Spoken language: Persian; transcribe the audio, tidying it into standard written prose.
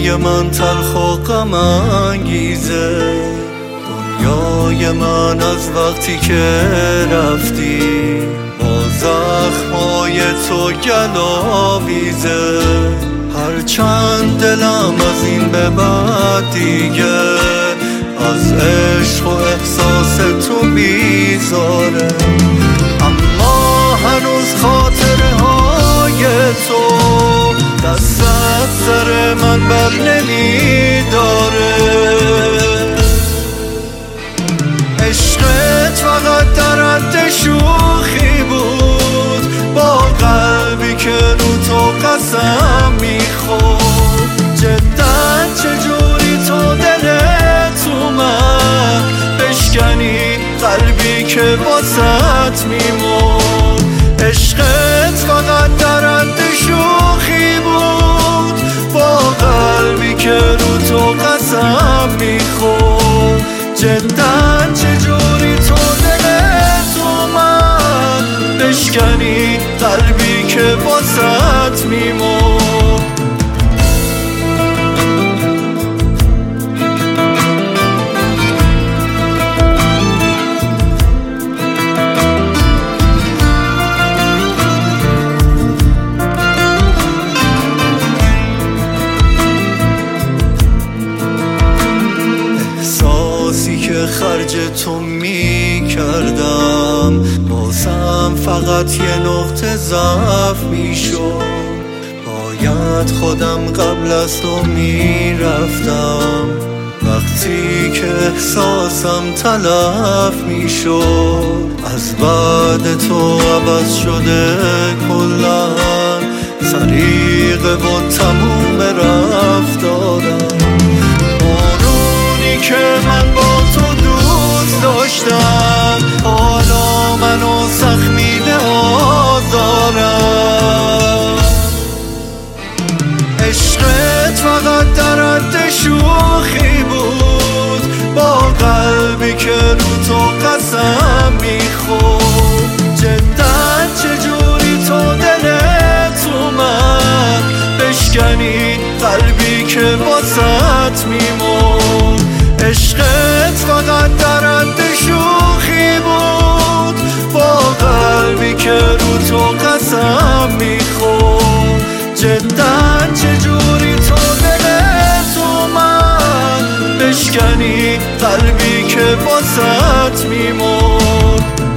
دنیای من تلخ و غم انگیزه، دنیای من از وقتی که رفتی با زخمای تو گلاویزه. هرچند دلم از این به بعد دیگه از عشق و احساس تو بیزاره، اما هنوز خاطره های تو دستت سر من بر نمیداره. عشقت فقط در حد شوخی بود، با قلبی که رو تو قسم میخورد. جدا چجوری تو دلت اومد بشکنی قلبی که واسط میمرد. عشقت فقط در حد شوخی بود، با قلبی که رو تو قسم میخورد. جدا چجوری تو دلت اومد بشکنی قلبی که واسط میمرد. خرج تو می کردم بازم فقط یه نقطه ضعف می شد. باید خودم قبل از تو می رفتم وقتی که احساسم تلف می شد. از بعد تو عوض شده کلن طریقه و تموم رفتارم. که من با تو دوست داشتم حالا منو سخمیده آزارم. عشقت فقط در حد شوخی بود، با قلبی که رو تو قسم میخورد. جدا چجوری تو دلت اومد بشکنی قلبی که واسط میمرد. عشقت فقط در حد شوخی بود، با قلبی که رو تو قسم میخورد. جدا چجوری تو دلت اومد بشکنی قلبی که واسط میمرد.